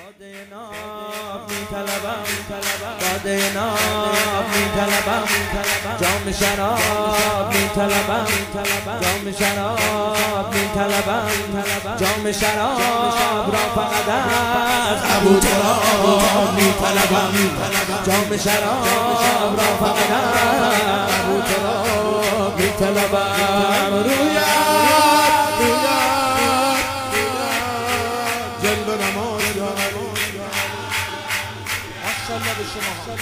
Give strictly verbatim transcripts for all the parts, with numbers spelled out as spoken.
باده ناب میطلبم باده ناب میطلبم جام شراب میطلبم جام شراب میطلبم جام شراب را فقط از ابو تراب میطلبم جام شراب را فقط از ابو تراب میطلبم رویت رویت جلوه نماز ماشاءالله به شما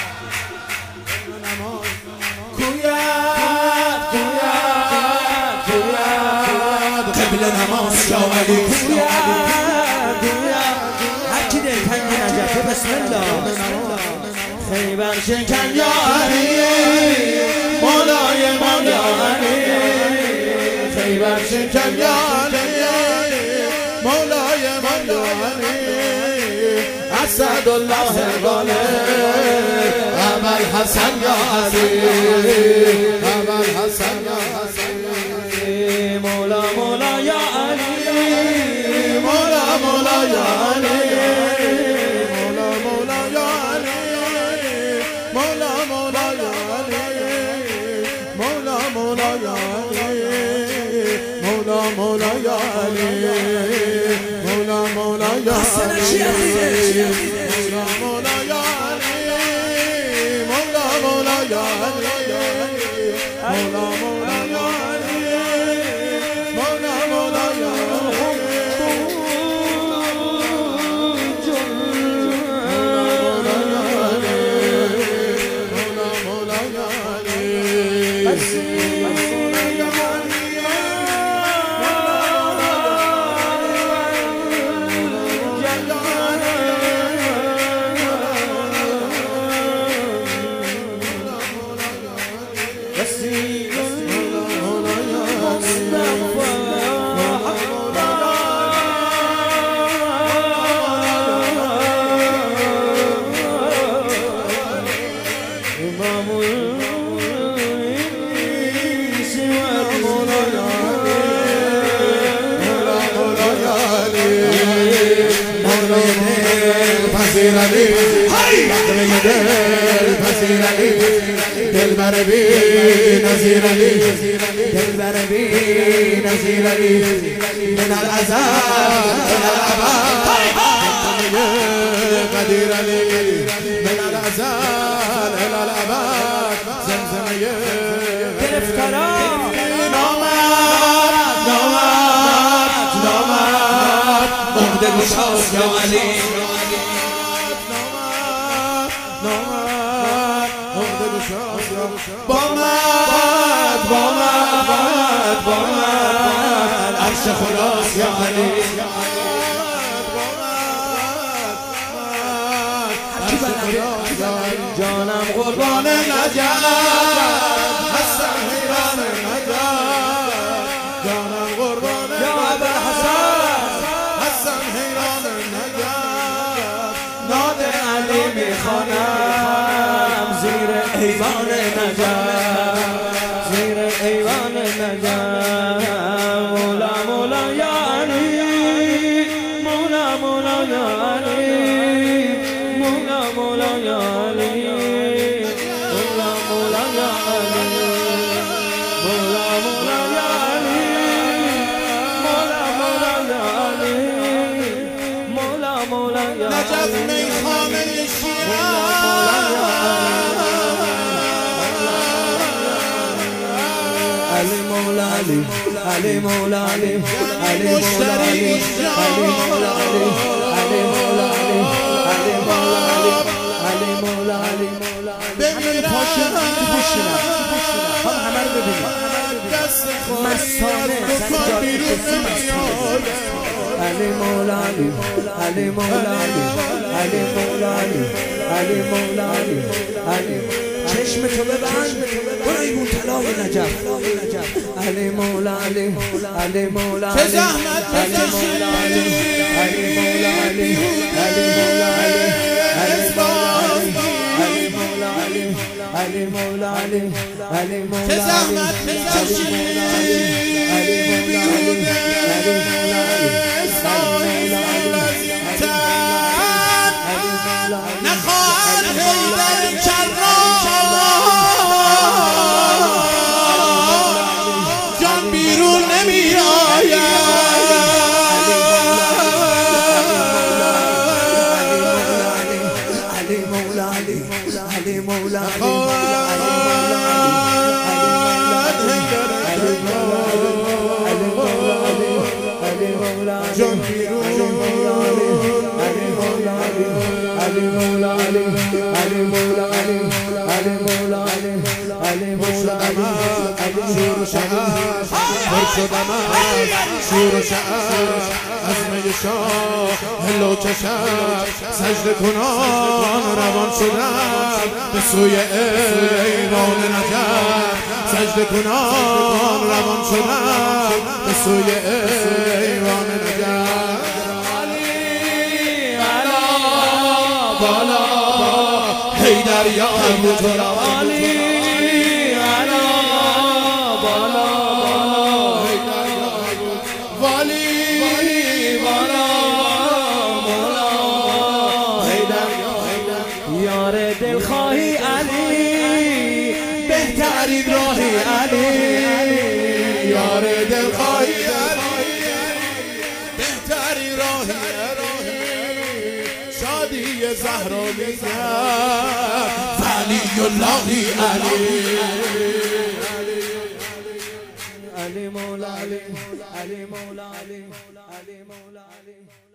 کویت کویت کویت قبل نماز یا علی کویت کویت هر کی دلتنگ نجفه بسم الله خیبر شکن یا علی مولای من یا علی خیبر شکن یا علی مولای من یا علی اسد الله غالب ابل حسن یا علی ابل حسن یا علی مولا مولا یا علی مولا مولا یا علی مولا مولا یا علی مولا مولا یا علی مولا مولا یا علی مولا مولا یا علی مولا مولا یا علی مولا مولا یا علی مولا مولا یا علی مولا مولا یا علی مولا مولا یا پذیر علی مقدم دل پذیر علی دل بر بی نظیر علی دل بر بی نظیر علی من الازل من الابد قدیر علی من الازل من الابد زمزمه گرفتارا نامرد نامرد نامرد عقده گشاست یا علی بامد بامد بامد عرش خداست یا علی جانم قربان نجف هستم حیران نجف جانم قربان یا ابوالحسن هستم حیران نجف ناد علی میخوانم زیر ایوان نجف زیر ایوان نجف مولا مولا یا علی مولا مولا یا علی مولا مولا یا علی مولا مولا یا علی مولا مولا یا علی مولا مولا یا علی مولا مولا یا نجف میخانه علی مولا علی علی مولا علی علی مولا علی علی مولا علی علی مولا علی علی مولا علی علی مولا علی ببین پاشم بشینم هم همه رو ببینیم مستانه سر جایی کسی مستانه علی مولا علی علی مولا علی علی مولا علی علی مولا علی علی چشم تو ببند برو ایمون طلای نجف علی مولا علی علی مولا علی علی مولا علی علی مولا علی علی مولا علی علی مولا علی علی مولا علی علی مولا علی زحمت میکشی علی مولا علی علی مولا علی شدم از شور و شعر از می شاه هلو کشم سجده کنان روان شدم به سوی ایوان نجف سجده کنان روان شدم به سوی ایوان نجف بالا حیدر یا ابوتراب علی علا بالا حیدر یا ابوتراب ولی بالا مولا حیدر یار دلخواهی علی بهترین راهی علی یار دلخواهی علی بهترین راهی شادی زهرا میگم ولی اللهی علی علی مولا علی علی مولا علی علی مولا علی